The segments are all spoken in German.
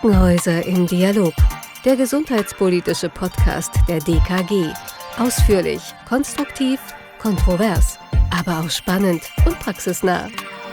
Krankenhäuser im Dialog, der gesundheitspolitische Podcast der DKG. Ausführlich, konstruktiv, kontrovers, aber auch spannend und praxisnah.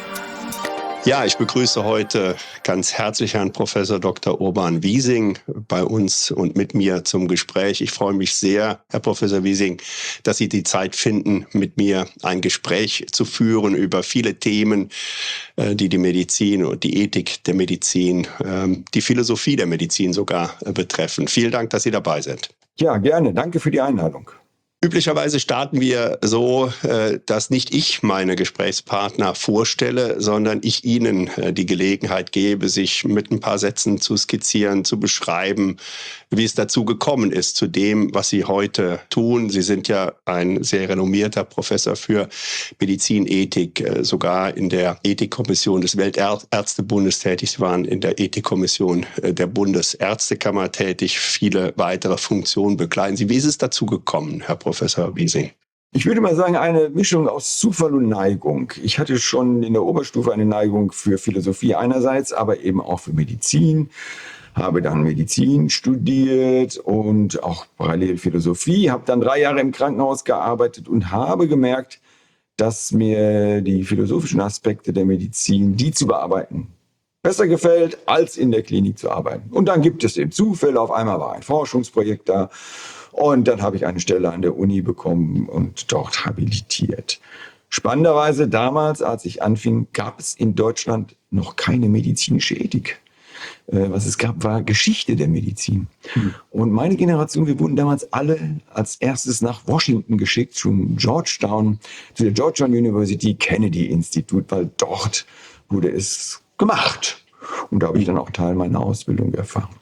Ja, ich begrüße heute ganz herzlich Herrn Professor Dr. Urban Wiesing bei uns und mit mir zum Gespräch. Ich freue mich sehr, Herr Professor Wiesing, dass Sie die Zeit finden, mit mir ein Gespräch zu führen über viele Themen, die die Medizin und die Ethik der Medizin, die Philosophie der Medizin sogar betreffen. Vielen Dank, dass Sie dabei sind. Ja, gerne. Danke für die Einladung. Üblicherweise starten wir so, dass nicht ich meine Gesprächspartner vorstelle, sondern ich Ihnen die Gelegenheit gebe, sich mit ein paar Sätzen zu skizzieren, zu beschreiben, wie es dazu gekommen ist, zu dem, was Sie heute tun. Sie sind ja ein sehr renommierter Professor für Medizinethik, sogar in der Ethikkommission des Weltärztebundes tätig. Sie waren in der Ethikkommission der Bundesärztekammer tätig, viele weitere Funktionen bekleiden Sie. Wie ist es dazu gekommen, Herr Professor Wiesing? Ich würde mal sagen, eine Mischung aus Zufall und Neigung. Ich hatte schon in der Oberstufe eine Neigung für Philosophie einerseits, aber eben auch für Medizin. Habe dann Medizin studiert und auch parallel Philosophie. Habe dann 3 Jahre im Krankenhaus gearbeitet und habe gemerkt, dass mir die philosophischen Aspekte der Medizin, die zu bearbeiten, besser gefällt, als in der Klinik zu arbeiten. Und dann gibt es eben Zufälle. Auf einmal war ein Forschungsprojekt da. Und dann habe ich eine Stelle an der Uni bekommen und dort habilitiert. Spannenderweise damals, als ich anfing, gab es in Deutschland noch keine medizinische Ethik. Was es gab, war Geschichte der Medizin. Und meine Generation, wir wurden damals alle als erstes nach Washington geschickt, zum Georgetown, zu der Georgetown University Kennedy Institute, weil dort wurde es gemacht. Und da habe ich dann auch Teil meiner Ausbildung erfahren.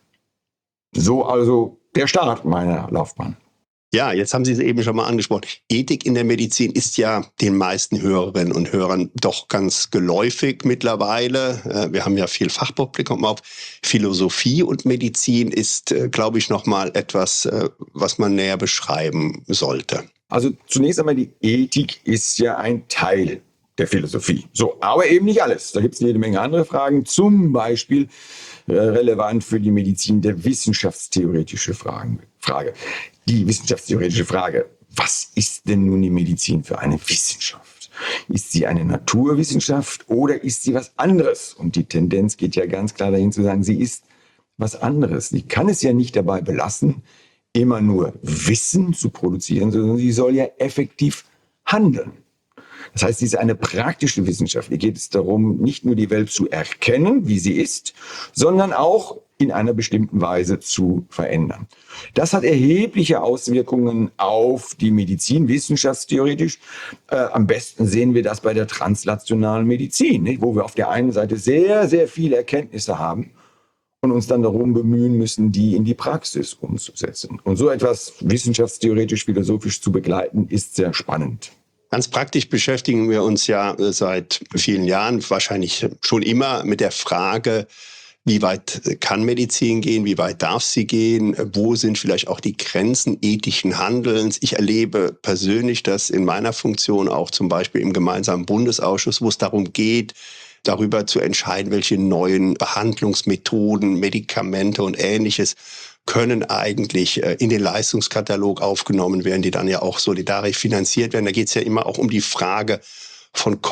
So also der Start meiner Laufbahn. Ja, jetzt haben Sie es eben schon mal angesprochen. Ethik in der Medizin ist ja den meisten Hörerinnen und Hörern doch ganz geläufig mittlerweile. Wir haben ja viel Fachpublikum auf. Philosophie und Medizin ist, glaube ich, noch mal etwas, was man näher beschreiben sollte. Also zunächst einmal, die Ethik ist ja ein Teil der Philosophie. So, aber eben nicht alles. Da gibt es jede Menge andere Fragen. Zum Beispiel relevant für die Medizin der wissenschaftstheoretische Frage. Die wissenschaftstheoretische Frage, was ist denn nun die Medizin für eine Wissenschaft? Ist sie eine Naturwissenschaft oder ist sie was anderes? Und die Tendenz geht ja ganz klar dahin zu sagen, sie ist was anderes. Sie kann es ja nicht dabei belassen, immer nur Wissen zu produzieren, sondern sie soll ja effektiv handeln. Das heißt, sie ist eine praktische Wissenschaft. Hier geht es darum, nicht nur die Welt zu erkennen, wie sie ist, sondern auch in einer bestimmten Weise zu verändern. Das hat erhebliche Auswirkungen auf die Medizin, wissenschaftstheoretisch. Am besten sehen wir das bei der translationalen Medizin, nicht? Wo wir auf der einen Seite sehr, sehr viele Erkenntnisse haben und uns dann darum bemühen müssen, die in die Praxis umzusetzen. Und so etwas wissenschaftstheoretisch, philosophisch zu begleiten, ist sehr spannend. Ganz praktisch beschäftigen wir uns ja seit vielen Jahren, wahrscheinlich schon immer, mit der Frage, wie weit kann Medizin gehen, wie weit darf sie gehen, wo sind vielleicht auch die Grenzen ethischen Handelns. Ich erlebe persönlich das in meiner Funktion auch zum Beispiel im gemeinsamen Bundesausschuss, wo es darum geht, darüber zu entscheiden, welche neuen Behandlungsmethoden, Medikamente und Ähnliches können eigentlich in den Leistungskatalog aufgenommen werden, die dann ja auch solidarisch finanziert werden. Da geht es ja immer auch um die Frage von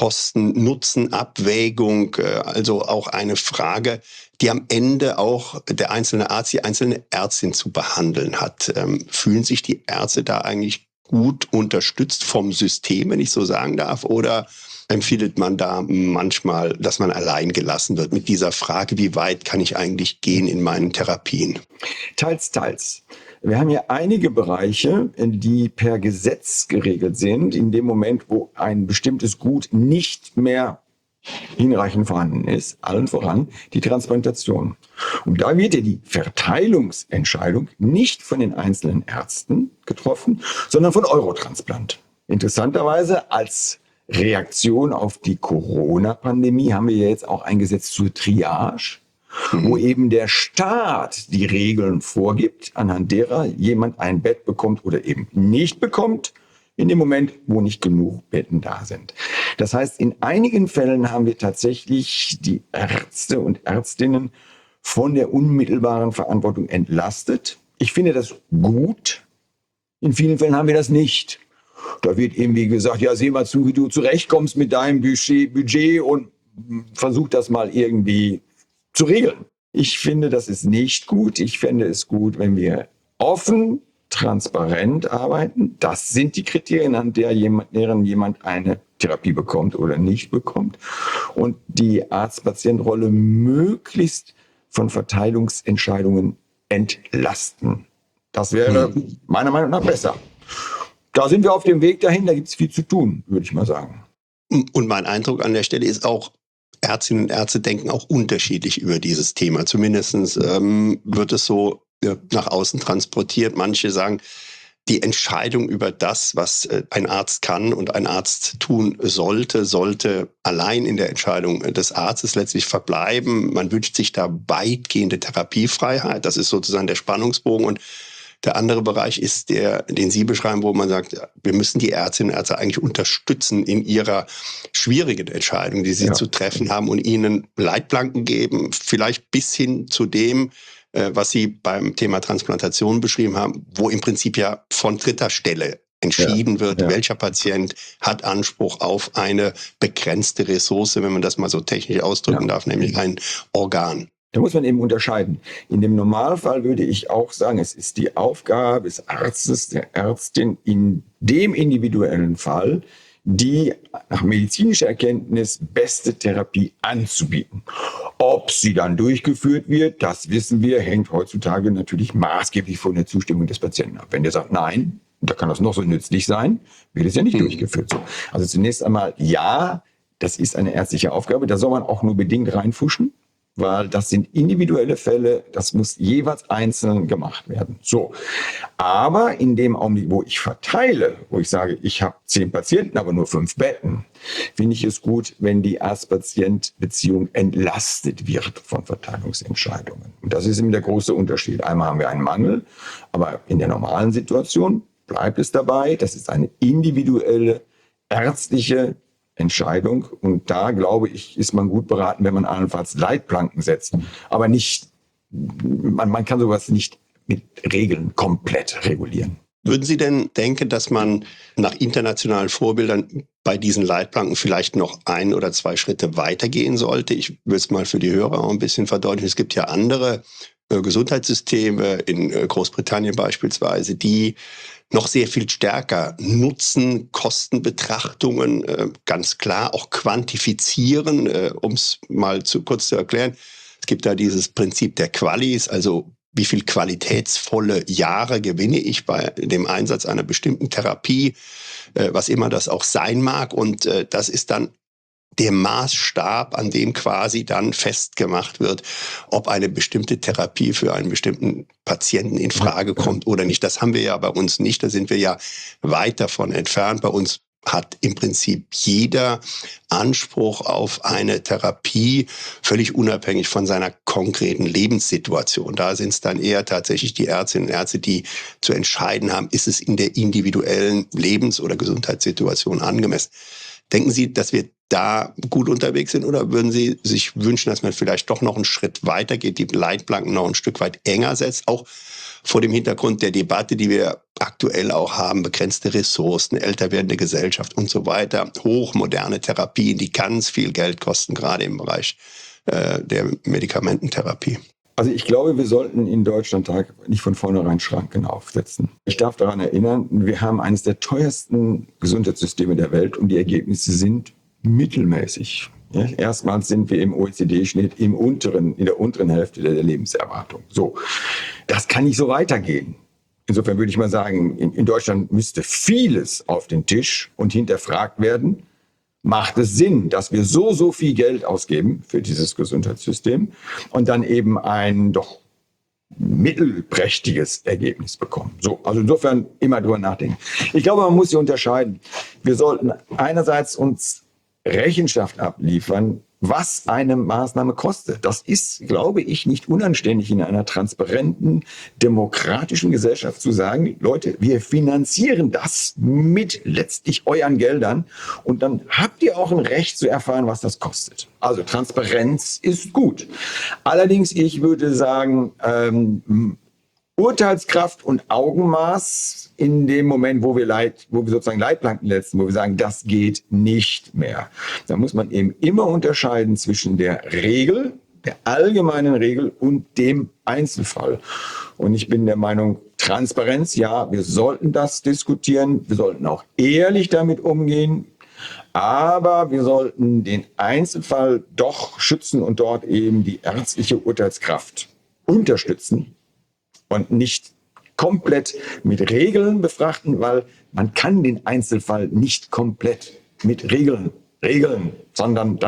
Kosten-Nutzen-Abwägung, also auch eine Frage, die am Ende auch der einzelne Arzt, die einzelne Ärztin zu behandeln hat. Fühlen sich die Ärzte da eigentlich gut unterstützt vom System, wenn ich so sagen darf, oder empfiehlt man da manchmal, dass man allein gelassen wird mit dieser Frage, wie weit kann ich eigentlich gehen in meinen Therapien? Teils, teils. Wir haben hier einige Bereiche, die per Gesetz geregelt sind, in dem Moment, wo ein bestimmtes Gut nicht mehr hinreichend vorhanden ist, allen voran die Transplantation. Und da wird ja die Verteilungsentscheidung nicht von den einzelnen Ärzten getroffen, sondern von Eurotransplant. Interessanterweise als Reaktion auf die Corona-Pandemie haben wir jetzt auch ein Gesetz zur Triage, wo eben der Staat die Regeln vorgibt, anhand derer jemand ein Bett bekommt oder eben nicht bekommt, in dem Moment, wo nicht genug Betten da sind. Das heißt, in einigen Fällen haben wir tatsächlich die Ärzte und Ärztinnen von der unmittelbaren Verantwortung entlastet. Ich finde das gut. In vielen Fällen haben wir das nicht. Da wird irgendwie gesagt, ja, seh mal zu, wie du zurechtkommst mit deinem Budget und versuch das mal irgendwie zu regeln. Ich finde, das ist nicht gut. Ich fände es gut, wenn wir offen, transparent arbeiten. Das sind die Kriterien, an deren jemand eine Therapie bekommt oder nicht bekommt. Und die Arzt-Patient-Rolle möglichst von Verteilungsentscheidungen entlasten. Das wäre meiner Meinung nach besser. Da sind wir auf dem Weg dahin, da gibt es viel zu tun, würde ich mal sagen. Und mein Eindruck an der Stelle ist auch, Ärztinnen und Ärzte denken auch unterschiedlich über dieses Thema. Zumindest wird es so nach außen transportiert. Manche sagen, die Entscheidung über das, was ein Arzt kann und ein Arzt tun sollte allein in der Entscheidung des Arztes letztlich verbleiben. Man wünscht sich da weitgehende Therapiefreiheit. Das ist sozusagen der Spannungsbogen. Und der andere Bereich ist der, den Sie beschreiben, wo man sagt, wir müssen die Ärztinnen und Ärzte eigentlich unterstützen in ihrer schwierigen Entscheidung, die sie zu treffen haben, und ihnen Leitplanken geben, vielleicht bis hin zu dem, was Sie beim Thema Transplantation beschrieben haben, wo im Prinzip ja von dritter Stelle entschieden wird, welcher Patient hat Anspruch auf eine begrenzte Ressource, wenn man das mal so technisch ausdrücken darf, nämlich ein Organ. Da muss man eben unterscheiden. In dem Normalfall würde ich auch sagen, es ist die Aufgabe des Arztes, der Ärztin in dem individuellen Fall, die nach medizinischer Erkenntnis beste Therapie anzubieten. Ob sie dann durchgeführt wird, das wissen wir, hängt heutzutage natürlich maßgeblich von der Zustimmung des Patienten ab. Wenn der sagt, nein, da kann das noch so nützlich sein, wird es ja nicht durchgeführt. So. Also zunächst einmal, ja, das ist eine ärztliche Aufgabe, da soll man auch nur bedingt reinfuschen, weil das sind individuelle Fälle, das muss jeweils einzeln gemacht werden. So, aber in dem Augenblick, wo ich verteile, wo ich sage, ich habe 10 Patienten, aber nur 5 Betten, finde ich es gut, wenn die Arzt-Patient-Beziehung entlastet wird von Verteilungsentscheidungen. Und das ist eben der große Unterschied. Einmal haben wir einen Mangel, aber in der normalen Situation bleibt es dabei, das ist eine individuelle ärztliche Entscheidung. Und da, glaube ich, ist man gut beraten, wenn man allenfalls Leitplanken setzt. Aber nicht, man kann sowas nicht mit Regeln komplett regulieren. Würden Sie denn denken, dass man nach internationalen Vorbildern bei diesen Leitplanken vielleicht noch 1 oder 2 Schritte weitergehen sollte? Ich will es mal für die Hörer auch ein bisschen verdeutlichen. Es gibt ja andere Gesundheitssysteme, in Großbritannien beispielsweise, die noch sehr viel stärker nutzen, Kostenbetrachtungen, ganz klar auch quantifizieren, um es mal kurz zu erklären. Es gibt da dieses Prinzip der Qualis, also wie viel qualitätsvolle Jahre gewinne ich bei dem Einsatz einer bestimmten Therapie, was immer das auch sein mag. Und das ist dann der Maßstab, an dem quasi dann festgemacht wird, ob eine bestimmte Therapie für einen bestimmten Patienten in Frage kommt oder nicht. Das haben wir ja bei uns nicht, da sind wir ja weit davon entfernt. Bei uns hat im Prinzip jeder Anspruch auf eine Therapie, völlig unabhängig von seiner konkreten Lebenssituation. Da sind es dann eher tatsächlich die Ärztinnen und Ärzte, die zu entscheiden haben, ist es in der individuellen Lebens- oder Gesundheitssituation angemessen. Denken Sie, dass wir da gut unterwegs sind, oder würden Sie sich wünschen, dass man vielleicht doch noch einen Schritt weiter geht, die Leitplanken noch ein Stück weit enger setzt, auch vor dem Hintergrund der Debatte, die wir aktuell auch haben, begrenzte Ressourcen, älter werdende Gesellschaft und so weiter, hochmoderne Therapien, die ganz viel Geld kosten, gerade im Bereich der Medikamententherapie? Also ich glaube, wir sollten in Deutschland nicht von vornherein Schranken aufsetzen. Ich darf daran erinnern, wir haben eines der teuersten Gesundheitssysteme der Welt und die Ergebnisse sind mittelmäßig. Ja, erstmals sind wir im OECD-Schnitt in der unteren Hälfte der Lebenserwartung. So, das kann nicht so weitergehen. Insofern würde ich mal sagen, in Deutschland müsste vieles auf den Tisch und hinterfragt werden. Macht es Sinn, dass wir so viel Geld ausgeben für dieses Gesundheitssystem und dann eben ein doch mittelprächtiges Ergebnis bekommen? So, also insofern immer drüber nachdenken. Ich glaube, man muss hier unterscheiden. Wir sollten einerseits uns Rechenschaft abliefern, was eine Maßnahme kostet. Das ist, glaube ich, nicht unanständig in einer transparenten, demokratischen Gesellschaft zu sagen, Leute, wir finanzieren das mit letztlich euren Geldern und dann habt ihr auch ein Recht zu erfahren, was das kostet. Also Transparenz ist gut. Allerdings, ich würde sagen, Urteilskraft und Augenmaß in dem Moment, wo wir sozusagen Leitplanken setzen, wo wir sagen, das geht nicht mehr. Da muss man eben immer unterscheiden zwischen der Regel, der allgemeinen Regel und dem Einzelfall. Und ich bin der Meinung, Transparenz, ja, wir sollten das diskutieren, wir sollten auch ehrlich damit umgehen, aber wir sollten den Einzelfall doch schützen und dort eben die ärztliche Urteilskraft unterstützen. Und nicht komplett mit Regeln befrachten, weil man kann den Einzelfall nicht komplett mit Regeln, sondern da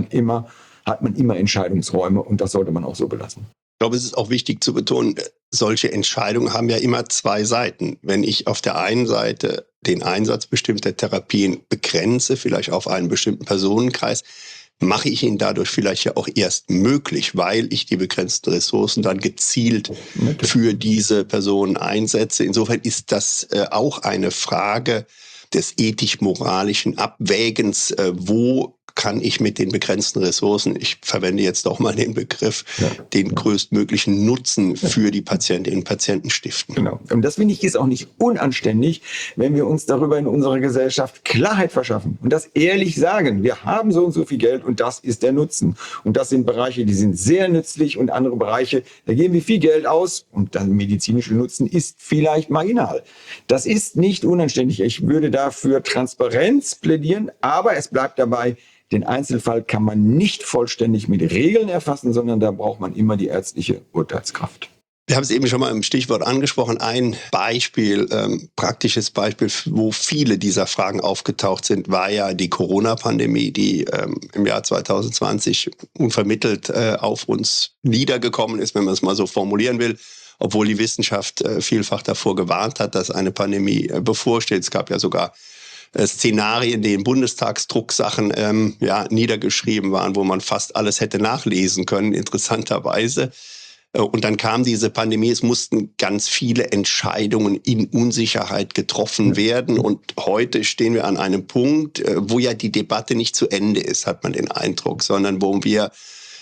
hat man immer Entscheidungsräume und das sollte man auch so belassen. Ich glaube, es ist auch wichtig zu betonen, solche Entscheidungen haben ja immer zwei Seiten. Wenn ich auf der einen Seite den Einsatz bestimmter Therapien begrenze, vielleicht auf einen bestimmten Personenkreis, mache ich ihn dadurch vielleicht ja auch erst möglich, weil ich die begrenzten Ressourcen dann gezielt für diese Personen einsetze. Insofern ist das auch eine Frage des ethisch-moralischen Abwägens, wo kann ich mit den begrenzten Ressourcen, ich verwende jetzt doch mal den Begriff, den größtmöglichen Nutzen für die Patientinnen und Patienten stiften. Genau. Und das finde ich ist auch nicht unanständig, wenn wir uns darüber in unserer Gesellschaft Klarheit verschaffen und das ehrlich sagen. Wir haben so und so viel Geld und das ist der Nutzen. Und das sind Bereiche, die sind sehr nützlich und andere Bereiche, da geben wir viel Geld aus und der medizinische Nutzen ist vielleicht marginal. Das ist nicht unanständig. Ich würde dafür Transparenz plädieren, aber es bleibt dabei, den Einzelfall kann man nicht vollständig mit Regeln erfassen, sondern da braucht man immer die ärztliche Urteilskraft. Wir haben es eben schon mal im Stichwort angesprochen. Ein Beispiel, praktisches Beispiel, wo viele dieser Fragen aufgetaucht sind, war ja die Corona-Pandemie, die im Jahr 2020 unvermittelt auf uns niedergekommen ist, wenn man es mal so formulieren will. Obwohl die Wissenschaft vielfach davor gewarnt hat, dass eine Pandemie bevorsteht. Es gab ja sogar Szenarien, die in Bundestagsdrucksachen niedergeschrieben waren, wo man fast alles hätte nachlesen können, interessanterweise. Und dann kam diese Pandemie, es mussten ganz viele Entscheidungen in Unsicherheit getroffen werden. Und heute stehen wir an einem Punkt, wo ja die Debatte nicht zu Ende ist, hat man den Eindruck, sondern wo wir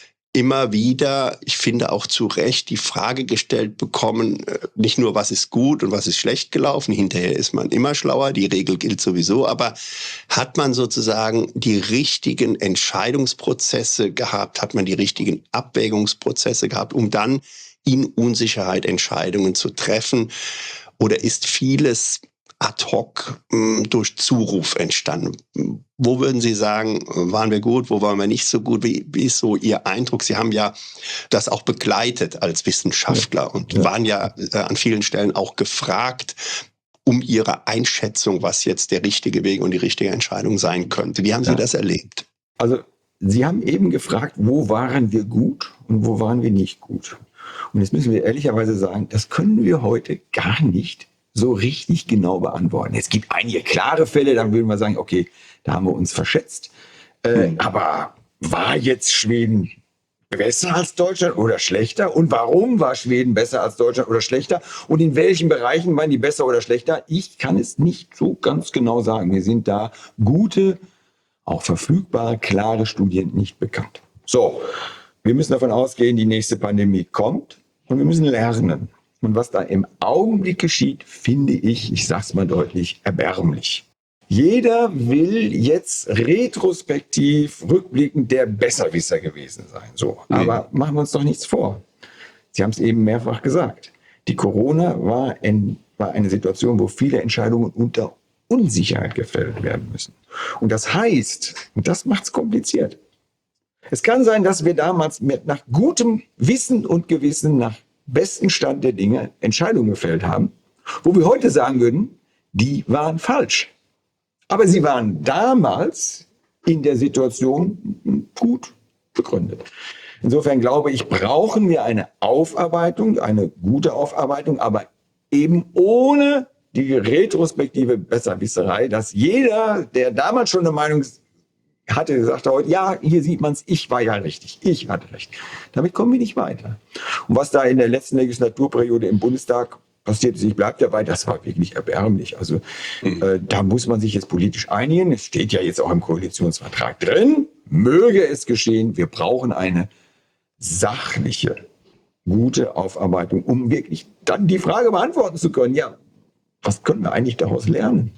immer wieder, ich finde auch zu Recht, die Frage gestellt bekommen, nicht nur, was ist gut und was ist schlecht gelaufen, hinterher ist man immer schlauer, die Regel gilt sowieso, aber hat man sozusagen die richtigen Entscheidungsprozesse gehabt, hat man die richtigen Abwägungsprozesse gehabt, um dann in Unsicherheit Entscheidungen zu treffen, oder ist vieles ad hoc durch Zuruf entstanden? Wo würden Sie sagen, waren wir gut, wo waren wir nicht so gut? Wie ist so Ihr Eindruck? Sie haben ja das auch begleitet als Wissenschaftler und waren ja an vielen Stellen auch gefragt um Ihre Einschätzung, was jetzt der richtige Weg und die richtige Entscheidung sein könnte. Wie haben Sie das erlebt? Also Sie haben eben gefragt, wo waren wir gut und wo waren wir nicht gut? Und jetzt müssen wir ehrlicherweise sagen, das können wir heute gar nicht so richtig genau beantworten. Es gibt einige klare Fälle, dann würden wir sagen, okay, da haben wir uns verschätzt. Aber war jetzt Schweden besser als Deutschland oder schlechter? Und warum war Schweden besser als Deutschland oder schlechter? Und in welchen Bereichen waren die besser oder schlechter? Ich kann es nicht so ganz genau sagen. Mir sind da gute, auch verfügbare, klare Studien nicht bekannt. So, wir müssen davon ausgehen, die nächste Pandemie kommt und wir müssen lernen. Und was da im Augenblick geschieht, finde ich sag's mal deutlich, erbärmlich. Jeder will jetzt retrospektiv, rückblickend der Besserwisser gewesen sein. So, aber machen wir uns doch nichts vor. Sie haben es eben mehrfach gesagt. Die Corona war eine Situation, wo viele Entscheidungen unter Unsicherheit gefällt werden müssen. Und das heißt, und das macht's kompliziert, es kann sein, dass wir damals nach gutem Wissen und Gewissen, nach besten Stand der Dinge Entscheidungen gefällt haben, wo wir heute sagen würden, die waren falsch. Aber sie waren damals in der Situation gut begründet. Insofern glaube ich, brauchen wir eine Aufarbeitung, eine gute Aufarbeitung, aber eben ohne die retrospektive Besserwisserei, dass jeder, der damals schon eine Meinung sagte heute, ja, hier sieht man es, ich war ja richtig, ich hatte recht. Damit kommen wir nicht weiter. Und was da in der letzten Legislaturperiode im Bundestag passiert ist, ich bleibe dabei, das war wirklich erbärmlich. Also da muss man sich jetzt politisch einigen. Es steht ja jetzt auch im Koalitionsvertrag drin, möge es geschehen, wir brauchen eine sachliche, gute Aufarbeitung, um wirklich dann die Frage beantworten zu können, ja, was können wir eigentlich daraus lernen?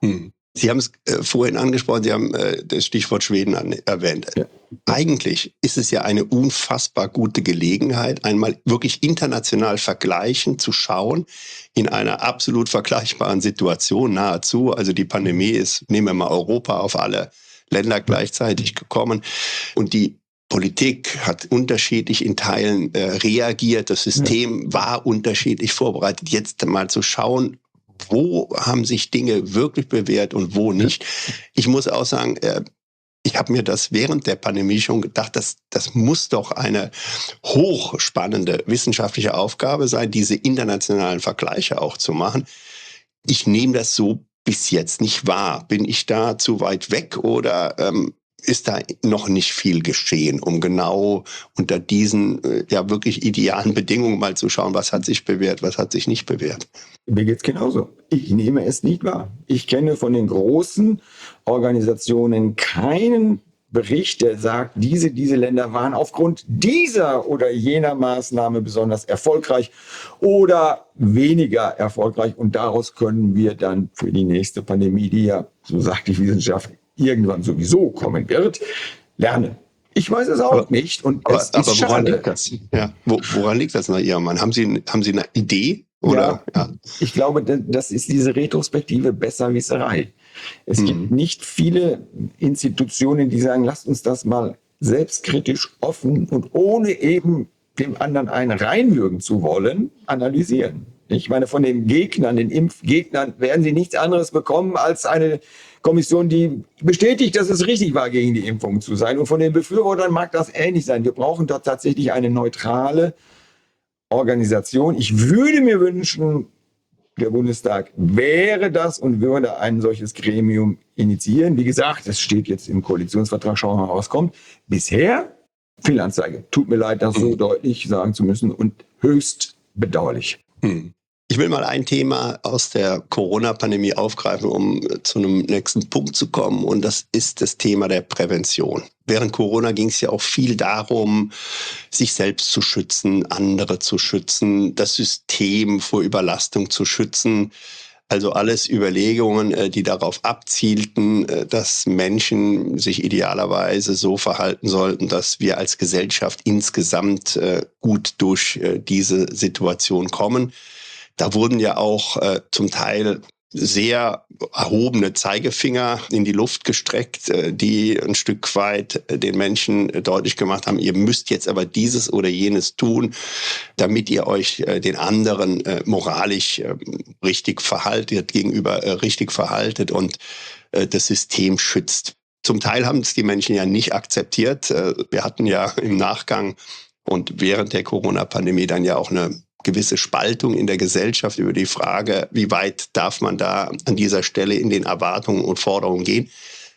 Sie haben es vorhin angesprochen, Sie haben das Stichwort Schweden erwähnt. Ja. Eigentlich ist es ja eine unfassbar gute Gelegenheit, einmal wirklich international vergleichen, zu schauen, in einer absolut vergleichbaren Situation nahezu. Also die Pandemie ist, nehmen wir mal Europa, auf alle Länder gleichzeitig gekommen. Und die Politik hat unterschiedlich in Teilen reagiert. Das System war unterschiedlich vorbereitet. Jetzt mal zu schauen, wo haben sich Dinge wirklich bewährt und wo nicht. Ich muss auch sagen, ich habe mir das während der Pandemie schon gedacht, das muss doch eine hochspannende wissenschaftliche Aufgabe sein, diese internationalen Vergleiche auch zu machen. Ich nehme das so bis jetzt nicht wahr. Bin ich da zu weit weg oder ist da noch nicht viel geschehen, um genau unter diesen ja wirklich idealen Bedingungen mal zu schauen, was hat sich bewährt, was hat sich nicht bewährt? Mir geht's genauso. Ich nehme es nicht wahr. Ich kenne von den großen Organisationen keinen Bericht, der sagt, diese Länder waren aufgrund dieser oder jener Maßnahme besonders erfolgreich oder weniger erfolgreich. Und daraus können wir dann für die nächste Pandemie, die ja, so sagt die Wissenschaft, irgendwann sowieso kommen wird, lernen. Ich weiß es auch nicht. Und aber woran liegt das? Ja, woran liegt das nach Ihrem Mann? Haben Sie eine Idee? Oder? Ja, ich glaube, das ist diese retrospektive Besserwisserei. Es gibt nicht viele Institutionen, die sagen, lasst uns das mal selbstkritisch, offen und ohne eben dem anderen einen reinwürgen zu wollen, analysieren. Ich meine, von den Gegnern, den Impfgegnern, werden sie nichts anderes bekommen als eine Kommission, die bestätigt, dass es richtig war, gegen die Impfung zu sein. Und von den Befürwortern mag das ähnlich sein. Wir brauchen dort tatsächlich eine neutrale Organisation. Ich würde mir wünschen, der Bundestag wäre das und würde ein solches Gremium initiieren. Wie gesagt, es steht jetzt im Koalitionsvertrag, schauen wir mal, was kommt. Bisher Fehlanzeige. Tut mir leid, das so deutlich sagen zu müssen und höchst bedauerlich. Ich will mal ein Thema aus der Corona-Pandemie aufgreifen, um zu einem nächsten Punkt zu kommen. Und das ist das Thema der Prävention. Während Corona ging es ja auch viel darum, sich selbst zu schützen, andere zu schützen, das System vor Überlastung zu schützen. Also alles Überlegungen, die darauf abzielten, dass Menschen sich idealerweise so verhalten sollten, dass wir als Gesellschaft insgesamt gut durch diese Situation kommen. Da wurden ja auch zum Teil sehr erhobene Zeigefinger in die Luft gestreckt, die ein Stück weit den Menschen deutlich gemacht haben, ihr müsst jetzt aber dieses oder jenes tun, damit ihr euch den anderen moralisch richtig verhaltet, gegenüber richtig verhaltet und das System schützt. Zum Teil haben es die Menschen ja nicht akzeptiert. Wir hatten ja im Nachgang und während der Corona-Pandemie dann ja auch eine gewisse Spaltung in der Gesellschaft über die Frage, wie weit darf man da an dieser Stelle in den Erwartungen und Forderungen gehen.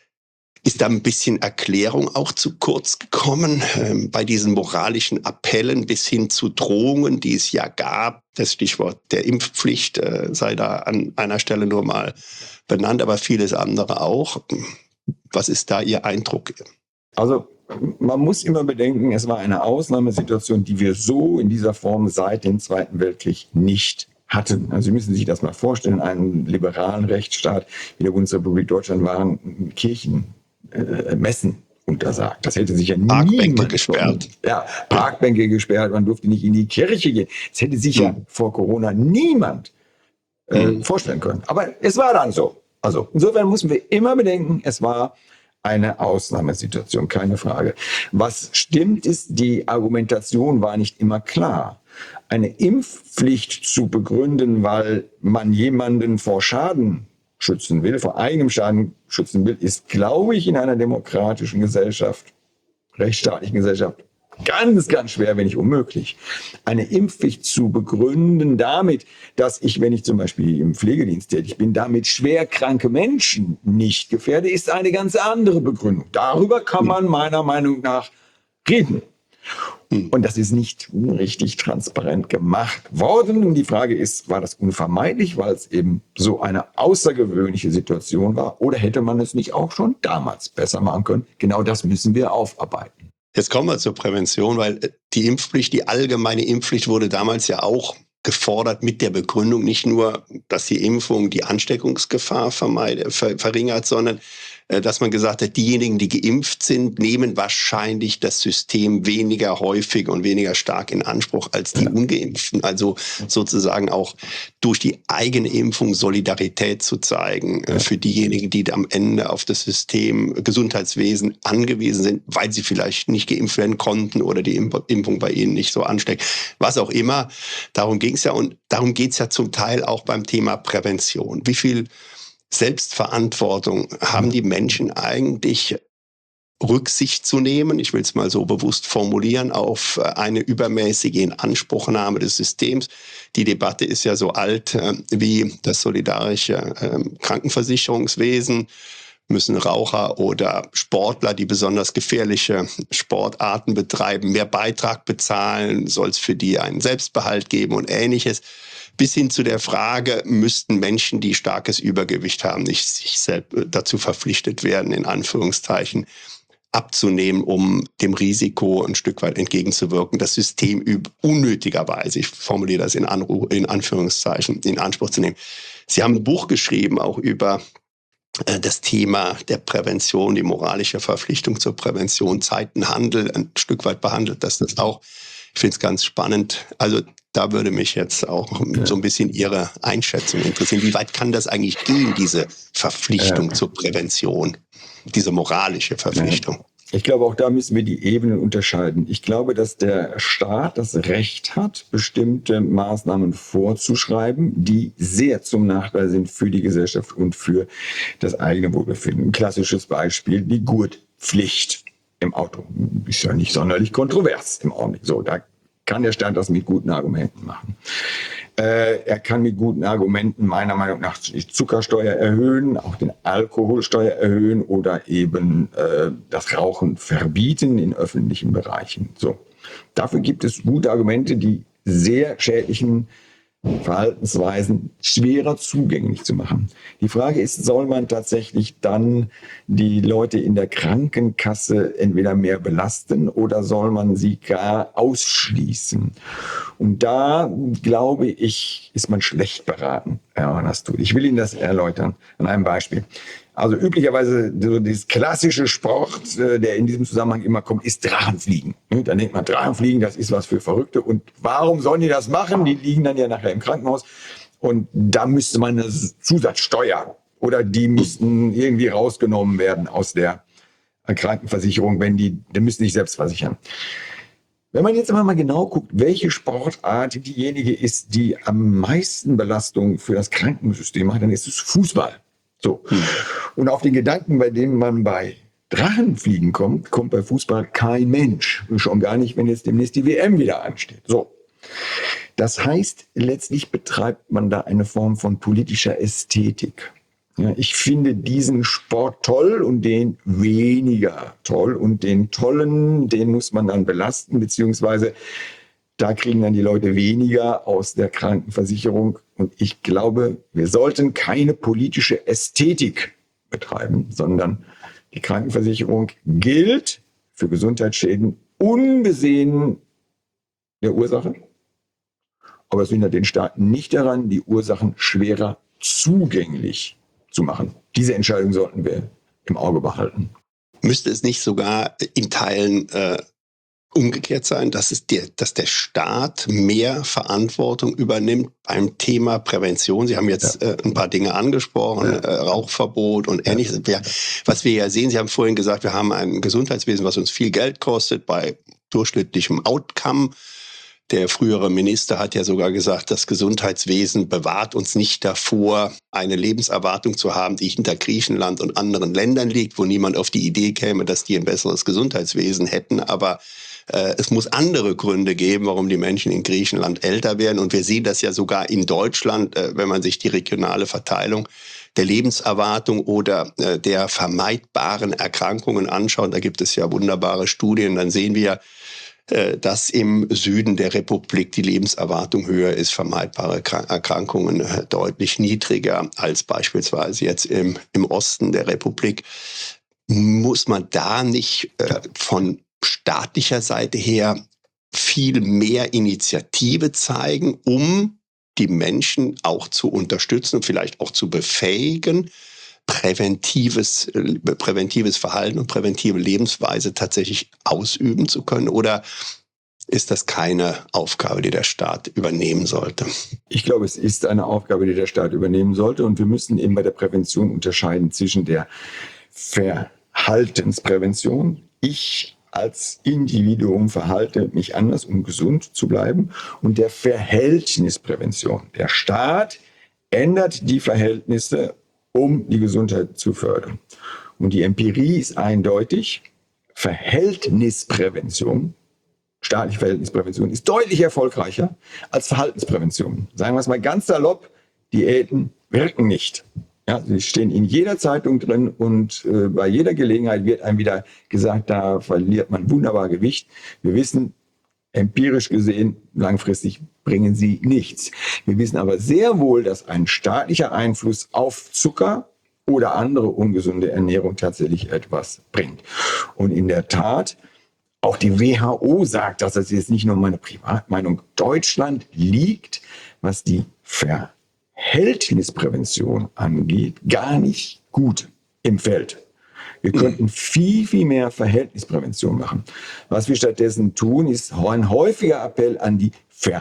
Ist da ein bisschen Erklärung auch zu kurz gekommen bei diesen moralischen Appellen bis hin zu Drohungen, die es ja gab. Das Stichwort der Impfpflicht sei da an einer Stelle nur mal benannt, aber vieles andere auch. Was ist da Ihr Eindruck? Also man muss immer bedenken, es war eine Ausnahmesituation, die wir so in dieser Form seit dem Zweiten Weltkrieg nicht hatten. Also Sie müssen sich das mal vorstellen, einen liberalen Rechtsstaat wie der Bundesrepublik Deutschland waren Messen untersagt. Das hätte sich ja Parkbänke gesperrt. Ja, Parkbänke gesperrt, man durfte nicht in die Kirche gehen. Das hätte sich ja vor Corona niemand vorstellen können. Aber es war dann so. Also insofern müssen wir immer bedenken, es war eine Ausnahmesituation, keine Frage. Was stimmt ist, die Argumentation war nicht immer klar. Eine Impfpflicht zu begründen, weil man jemanden vor Schaden schützen will, vor eigenem Schaden schützen will, ist, glaube ich, in einer demokratischen Gesellschaft, rechtsstaatlichen Gesellschaft, ganz, ganz schwer, wenn nicht unmöglich, eine Impfpflicht zu begründen damit, dass ich, wenn ich zum Beispiel im Pflegedienst tätig bin, damit schwerkranke Menschen nicht gefährde, ist eine ganz andere Begründung. Darüber kann man meiner Meinung nach reden. Und das ist nicht richtig transparent gemacht worden. Und die Frage ist, war das unvermeidlich, weil es eben so eine außergewöhnliche Situation war? Oder hätte man es nicht auch schon damals besser machen können? Genau das müssen wir aufarbeiten. Jetzt kommen wir zur Prävention, weil die Impfpflicht, die allgemeine Impfpflicht wurde damals ja auch gefordert mit der Begründung, nicht nur, dass die Impfung die Ansteckungsgefahr verringert, sondern dass man gesagt hat, diejenigen, die geimpft sind, nehmen wahrscheinlich das System weniger häufig und weniger stark in Anspruch als die Ungeimpften. Also sozusagen auch durch die eigene Impfung Solidarität zu zeigen für diejenigen, die am Ende auf das System Gesundheitswesen angewiesen sind, weil sie vielleicht nicht geimpft werden konnten oder die Impfung bei ihnen nicht so ansteckt. Was auch immer, darum ging es ja, und darum geht es ja zum Teil auch beim Thema Prävention. Wie viel Selbstverantwortung haben die Menschen eigentlich, Rücksicht zu nehmen, ich will es mal so bewusst formulieren, auf eine übermäßige Inanspruchnahme des Systems? Die Debatte ist ja so alt wie das solidarische Krankenversicherungswesen. Müssen Raucher oder Sportler, die besonders gefährliche Sportarten betreiben, mehr Beitrag bezahlen? Soll es für die einen Selbstbehalt geben und Ähnliches? Bis hin zu der Frage, müssten Menschen, die starkes Übergewicht haben, nicht sich selbst dazu verpflichtet werden, in Anführungszeichen, abzunehmen, um dem Risiko ein Stück weit entgegenzuwirken, das System unnötigerweise, ich formuliere das in Anführungszeichen, in Anspruch zu nehmen. Sie haben ein Buch geschrieben, auch über das Thema der Prävention, die moralische Verpflichtung zur Prävention, Zeitenhandel, ein Stück weit behandelt das auch. Ich finde es ganz spannend. Also da würde mich jetzt auch so ein bisschen Ihre Einschätzung interessieren. Wie weit kann das eigentlich gehen, diese Verpflichtung zur Prävention, diese moralische Verpflichtung? Ich glaube, auch da müssen wir die Ebenen unterscheiden. Ich glaube, dass der Staat das Recht hat, bestimmte Maßnahmen vorzuschreiben, die sehr zum Nachteil sind für die Gesellschaft und für das eigene Wohlbefinden. Ein klassisches Beispiel, die Gurtpflicht im Auto. Ist ja nicht sonderlich kontrovers im Augenblick. So, da kann der Staat das mit guten Argumenten machen. Er kann mit guten Argumenten meiner Meinung nach die Zuckersteuer erhöhen, auch den Alkoholsteuer erhöhen oder eben das Rauchen verbieten in öffentlichen Bereichen. So. Dafür gibt es gute Argumente, die sehr schädlichen Verhaltensweisen schwerer zugänglich zu machen. Die Frage ist, soll man tatsächlich dann die Leute in der Krankenkasse entweder mehr belasten oder soll man sie gar ausschließen? Und da, glaube ich, ist man schlecht beraten, Herr Hornast. Ich will Ihnen das erläutern an einem Beispiel. Also üblicherweise so dieses klassische Sport, der in diesem Zusammenhang immer kommt, ist Drachenfliegen. Dann denkt man, Drachenfliegen, das ist was für Verrückte. Und warum sollen die das machen? Die liegen dann ja nachher im Krankenhaus. Und da müsste man eine Zusatzsteuer oder die müssten irgendwie rausgenommen werden aus der Krankenversicherung, die müssen sich selbst versichern. Wenn man jetzt mal genau guckt, welche Sportart diejenige ist, die am meisten Belastung für das Krankensystem hat, dann ist es Fußball. So. Und auf den Gedanken, bei dem man bei Drachenfliegen kommt bei Fußball kein Mensch. Und schon gar nicht, wenn jetzt demnächst die WM wieder ansteht. So. Das heißt, letztlich betreibt man da eine Form von politischer Ästhetik. Ja, ich finde diesen Sport toll und den weniger toll. Und den tollen, den muss man dann belasten, beziehungsweise da kriegen dann die Leute weniger aus der Krankenversicherung. Und ich glaube, wir sollten keine politische Ästhetik betreiben, sondern die Krankenversicherung gilt für Gesundheitsschäden unbesehen der Ursache. Aber es hindert den Staat nicht daran, die Ursachen schwerer zugänglich zu machen. Diese Entscheidung sollten wir im Auge behalten. Müsste es nicht sogar in Teilen umgekehrt sein, dass der Staat mehr Verantwortung übernimmt beim Thema Prävention? Sie haben jetzt ein paar Dinge angesprochen, Rauchverbot und Ähnliches. Was wir ja sehen, Sie haben vorhin gesagt, wir haben ein Gesundheitswesen, was uns viel Geld kostet bei durchschnittlichem Outcome. Der frühere Minister hat ja sogar gesagt, das Gesundheitswesen bewahrt uns nicht davor, eine Lebenserwartung zu haben, die hinter Griechenland und anderen Ländern liegt, wo niemand auf die Idee käme, dass die ein besseres Gesundheitswesen hätten. Aber Es muss andere Gründe geben, warum die Menschen in Griechenland älter werden. Und wir sehen das ja sogar in Deutschland, wenn man sich die regionale Verteilung der Lebenserwartung oder der vermeidbaren Erkrankungen anschaut. Da gibt es ja wunderbare Studien. Dann sehen wir, dass im Süden der Republik die Lebenserwartung höher ist, vermeidbare Erkrankungen deutlich niedriger als beispielsweise jetzt im Osten der Republik. Muss man da nicht von staatlicher Seite her viel mehr Initiative zeigen, um die Menschen auch zu unterstützen und vielleicht auch zu befähigen, präventives Verhalten und präventive Lebensweise tatsächlich ausüben zu können? Oder ist das keine Aufgabe, die der Staat übernehmen sollte? Ich glaube, es ist eine Aufgabe, die der Staat übernehmen sollte. Und wir müssen eben bei der Prävention unterscheiden zwischen der Verhaltensprävention. Ich als Individuum verhalte mich anders, um gesund zu bleiben. Und der Verhältnisprävention. Der Staat ändert die Verhältnisse, um die Gesundheit zu fördern. Und die Empirie ist eindeutig. Verhältnisprävention, staatliche Verhältnisprävention, ist deutlich erfolgreicher als Verhaltensprävention. Sagen wir es mal ganz salopp, Diäten wirken nicht. Ja, sie stehen in jeder Zeitung drin und bei jeder Gelegenheit wird einem wieder gesagt, da verliert man wunderbar Gewicht. Wir wissen, empirisch gesehen, langfristig bringen sie nichts. Wir wissen aber sehr wohl, dass ein staatlicher Einfluss auf Zucker oder andere ungesunde Ernährung tatsächlich etwas bringt. Und in der Tat, auch die WHO sagt, das ist jetzt nicht nur meine Privatmeinung, Deutschland liegt, was die Verhältnisprävention angeht, gar nicht gut im Feld. Wir könnten viel, viel mehr Verhältnisprävention machen. Was wir stattdessen tun, ist ein häufiger Appell an die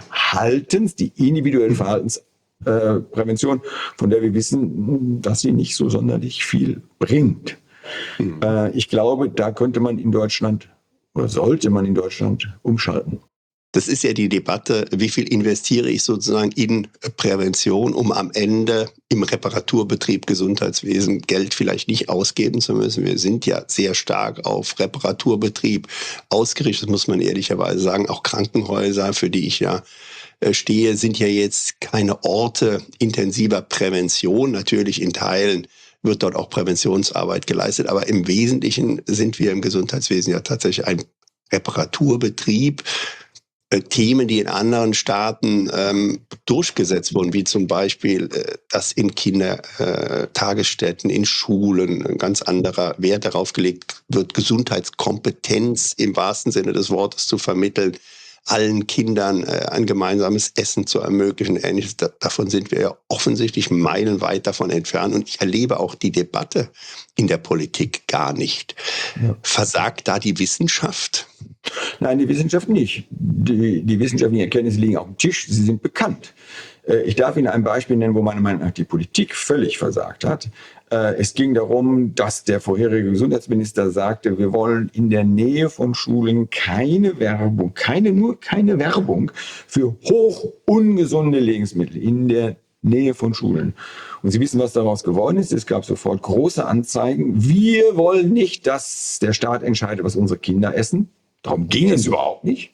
die individuelle Verhaltensprävention, von der wir wissen, dass sie nicht so sonderlich viel bringt. Ich glaube, da könnte man in Deutschland oder sollte man in Deutschland umschalten. Das ist ja die Debatte, wie viel investiere ich sozusagen in Prävention, um am Ende im Reparaturbetrieb Gesundheitswesen Geld vielleicht nicht ausgeben zu müssen. Wir sind ja sehr stark auf Reparaturbetrieb ausgerichtet, muss man ehrlicherweise sagen. Auch Krankenhäuser, für die ich ja stehe, sind ja jetzt keine Orte intensiver Prävention. Natürlich in Teilen wird dort auch Präventionsarbeit geleistet, aber im Wesentlichen sind wir im Gesundheitswesen ja tatsächlich ein Reparaturbetrieb. Themen, die in anderen Staaten durchgesetzt wurden, wie zum Beispiel, dass in Kindertagesstätten, in Schulen ein ganz anderer Wert darauf gelegt wird, Gesundheitskompetenz im wahrsten Sinne des Wortes zu vermitteln, allen Kindern ein gemeinsames Essen zu ermöglichen. Ähnliches. Davon sind wir ja offensichtlich meilenweit davon entfernt. Und ich erlebe auch die Debatte in der Politik gar nicht. Ja. Versagt da die Wissenschaft? Nein, die Wissenschaft nicht. Die wissenschaftlichen Erkenntnisse liegen auf dem Tisch, sie sind bekannt. Ich darf Ihnen ein Beispiel nennen, wo meiner Meinung nach die Politik völlig versagt hat. Es ging darum, dass der vorherige Gesundheitsminister sagte, wir wollen in der Nähe von Schulen keine Werbung, keine Werbung für hoch ungesunde Lebensmittel in der Nähe von Schulen. Und Sie wissen, was daraus geworden ist. Es gab sofort große Anzeigen. Wir wollen nicht, dass der Staat entscheidet, was unsere Kinder essen. Darum ging es überhaupt nicht.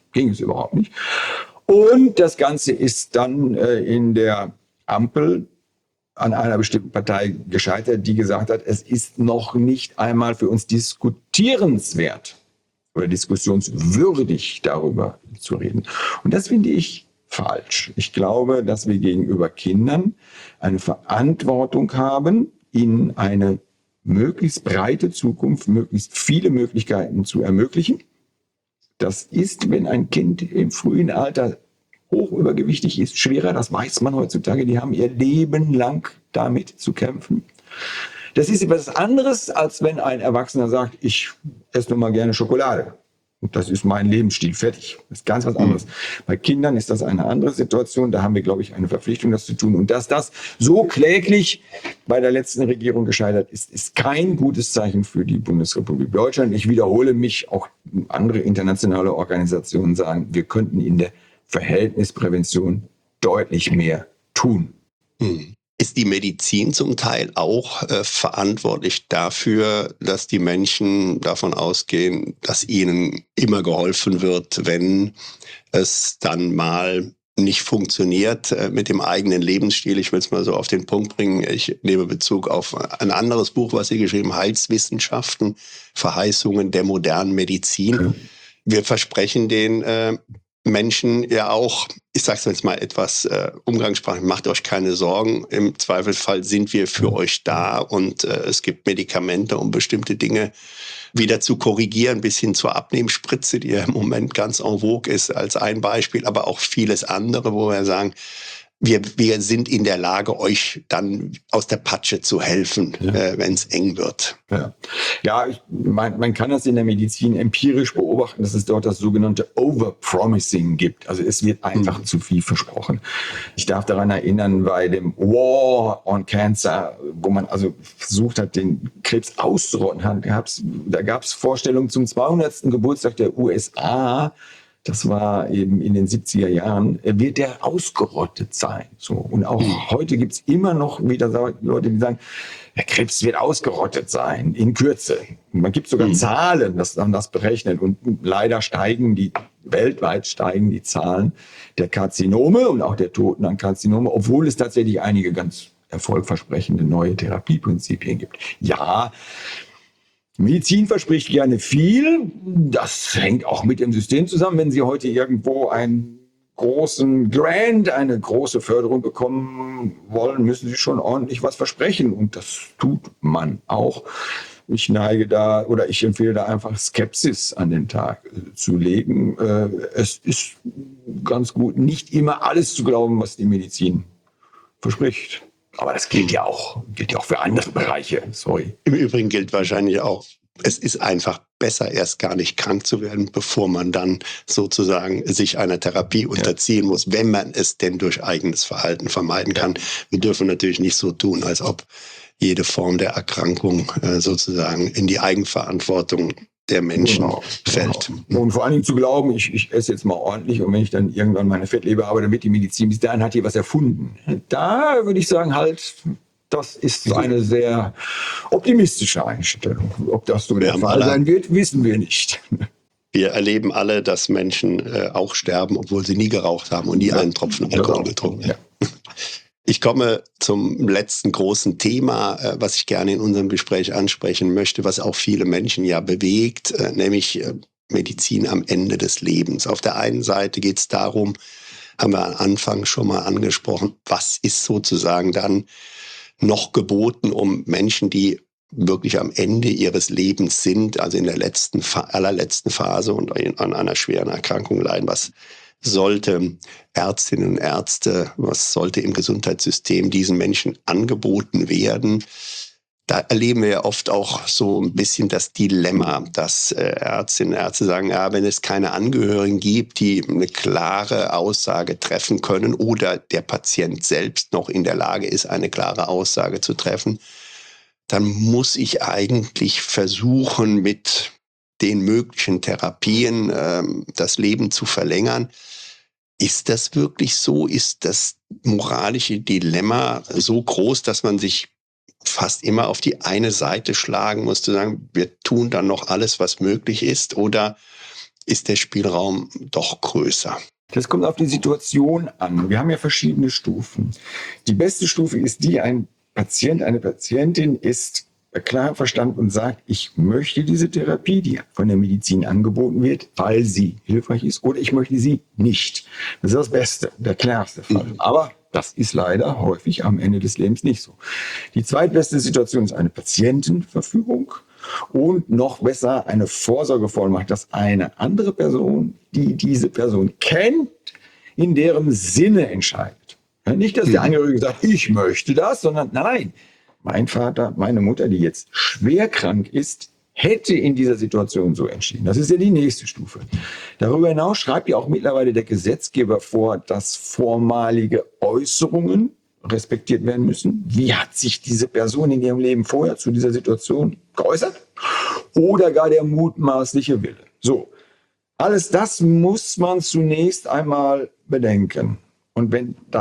Und das Ganze ist dann in der Ampel an einer bestimmten Partei gescheitert, die gesagt hat, es ist noch nicht einmal für uns diskutierenswert oder diskussionswürdig, darüber zu reden. Und das finde ich falsch. Ich glaube, dass wir gegenüber Kindern eine Verantwortung haben, ihnen eine möglichst breite Zukunft, möglichst viele Möglichkeiten zu ermöglichen. Das ist, wenn ein Kind im frühen Alter hochübergewichtig ist, schwerer, das weiß man heutzutage. Die haben ihr Leben lang damit zu kämpfen. Das ist etwas anderes, als wenn ein Erwachsener sagt, ich esse nur mal gerne Schokolade. Und das ist mein Lebensstil, fertig. Das ist ganz was anderes. Bei Kindern ist das eine andere Situation. Da haben wir, glaube ich, eine Verpflichtung, das zu tun. Und dass das so kläglich bei der letzten Regierung gescheitert ist, ist kein gutes Zeichen für die Bundesrepublik Deutschland. Ich wiederhole mich, auch andere internationale Organisationen sagen, wir könnten in der Verhältnisprävention deutlich mehr tun. Ist die Medizin zum Teil auch verantwortlich dafür, dass die Menschen davon ausgehen, dass ihnen immer geholfen wird, wenn es dann mal nicht funktioniert mit dem eigenen Lebensstil? Ich will es mal so auf den Punkt bringen. Ich nehme Bezug auf ein anderes Buch, was Sie geschrieben haben, Heilswissenschaften, Verheißungen der modernen Medizin. Wir versprechen den Menschen ja auch, ich sage es jetzt mal etwas umgangssprachlich, macht euch keine Sorgen, im Zweifelsfall sind wir für euch da und es gibt Medikamente, um bestimmte Dinge wieder zu korrigieren, bis hin zur Abnehmspritze, die ja im Moment ganz en vogue ist, als ein Beispiel, aber auch vieles andere, wo wir sagen, wir sind in der Lage, euch dann aus der Patsche zu helfen, wenn es eng wird. Man kann das in der Medizin empirisch beobachten, dass es dort das sogenannte Overpromising gibt. Also es wird einfach zu viel versprochen. Ich darf daran erinnern, bei dem War on Cancer, wo man also versucht hat, den Krebs auszurotten, da gab es Vorstellungen zum 200. Geburtstag der USA. Das war eben in den 70er Jahren, wird der ausgerottet sein. So. Und auch heute gibt es immer noch wieder Leute, die sagen, der Krebs wird ausgerottet sein, in Kürze. Und man gibt sogar Zahlen, dass man das berechnet. Und leider weltweit steigen die Zahlen der Karzinome und auch der Toten an Karzinome, obwohl es tatsächlich einige ganz erfolgversprechende neue Therapieprinzipien gibt. Ja, Medizin verspricht gerne viel. Das hängt auch mit dem System zusammen. Wenn Sie heute irgendwo einen großen Grant, eine große Förderung bekommen wollen, müssen Sie schon ordentlich was versprechen. Und das tut man auch. Ich empfehle da einfach Skepsis an den Tag zu legen. Es ist ganz gut, nicht immer alles zu glauben, was die Medizin verspricht. Aber das gilt ja auch für andere Bereiche. Sorry. Im Übrigen gilt wahrscheinlich auch, es ist einfach besser, erst gar nicht krank zu werden, bevor man dann sozusagen sich einer Therapie unterziehen muss, wenn man es denn durch eigenes Verhalten vermeiden kann. Wir dürfen natürlich nicht so tun, als ob jede Form der Erkrankung sozusagen in die Eigenverantwortung der Menschen fällt. Genau. Und vor allen Dingen zu glauben, ich esse jetzt mal ordentlich und wenn ich dann irgendwann meine Fettleber habe, dann wird die Medizin bis dahin hat die was erfunden. Da würde ich sagen, das ist eine sehr optimistische Einstellung. Ob das so der Fall sein wird, wissen wir nicht. Wir erleben alle, dass Menschen auch sterben, obwohl sie nie geraucht haben und nie einen Tropfen Alkohol getrunken haben. Ja. Ich komme zum letzten großen Thema, was ich gerne in unserem Gespräch ansprechen möchte, was auch viele Menschen ja bewegt, nämlich Medizin am Ende des Lebens. Auf der einen Seite geht es darum, haben wir am Anfang schon mal angesprochen, was ist sozusagen dann noch geboten, um Menschen, die wirklich am Ende ihres Lebens sind, also in der allerletzten Phase und an einer schweren Erkrankung leiden, was sollte Ärztinnen und Ärzte, was sollte im Gesundheitssystem diesen Menschen angeboten werden? Da erleben wir ja oft auch so ein bisschen das Dilemma, dass Ärztinnen und Ärzte sagen, ja, wenn es keine Angehörigen gibt, die eine klare Aussage treffen können oder der Patient selbst noch in der Lage ist, eine klare Aussage zu treffen, dann muss ich eigentlich versuchen, mit den möglichen Therapien das Leben zu verlängern. Ist das wirklich so? Ist das moralische Dilemma so groß, dass man sich fast immer auf die eine Seite schlagen muss, zu sagen, wir tun dann noch alles, was möglich ist, oder ist der Spielraum doch größer? Das kommt auf die Situation an. Wir haben ja verschiedene Stufen. Die beste Stufe ist die, ein Patient, eine Patientin ist klar verstanden und sagt, ich möchte diese Therapie, die von der Medizin angeboten wird, weil sie hilfreich ist, oder ich möchte sie nicht. Das ist das Beste, der klarste Fall. Aber das ist leider häufig am Ende des Lebens nicht so. Die zweitbeste Situation ist eine Patientenverfügung und noch besser eine Vorsorgevollmacht, dass eine andere Person, die diese Person kennt, in deren Sinne entscheidet. Nicht, dass der Angehörige sagt, ich möchte das, sondern nein, mein Vater, meine Mutter, die jetzt schwer krank ist, hätte in dieser Situation so entschieden. Das ist ja die nächste Stufe. Darüber hinaus schreibt ja auch mittlerweile der Gesetzgeber vor, dass vormalige Äußerungen respektiert werden müssen. Wie hat sich diese Person in ihrem Leben vorher zu dieser Situation geäußert? Oder gar der mutmaßliche Wille. So, alles das muss man zunächst einmal bedenken. Und wenn da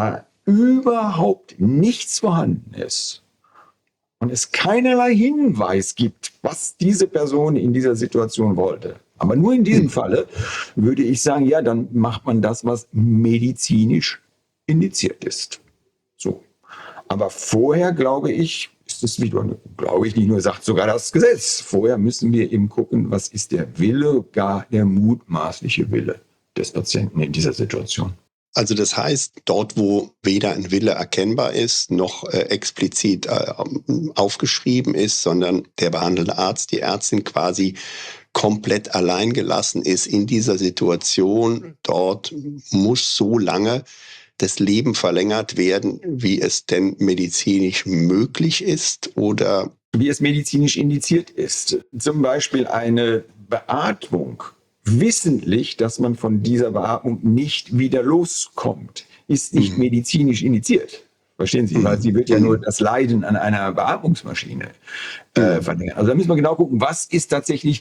überhaupt nichts vorhanden ist und es keinerlei Hinweis gibt, was diese Person in dieser Situation wollte. Aber nur in diesem Falle würde ich sagen, ja, dann macht man das, was medizinisch indiziert ist. So. Aber vorher, glaube ich, ist es wieder, glaube ich nicht nur, sagt sogar das Gesetz. Vorher müssen wir eben gucken, was ist der Wille, gar der mutmaßliche Wille des Patienten in dieser Situation. Also das heißt, dort, wo weder ein Wille erkennbar ist, noch explizit aufgeschrieben ist, sondern der behandelnde Arzt, die Ärztin quasi komplett allein gelassen ist in dieser Situation, dort muss so lange das Leben verlängert werden, wie es denn medizinisch möglich ist oder wie es medizinisch indiziert ist. Zum Beispiel eine Beatmung, wissentlich, dass man von dieser Beatmung nicht wieder loskommt, ist nicht medizinisch indiziert. Verstehen Sie? Weil sie wird ja nur das Leiden an einer Beatmungsmaschine verlängern. Also da müssen wir genau gucken, was ist tatsächlich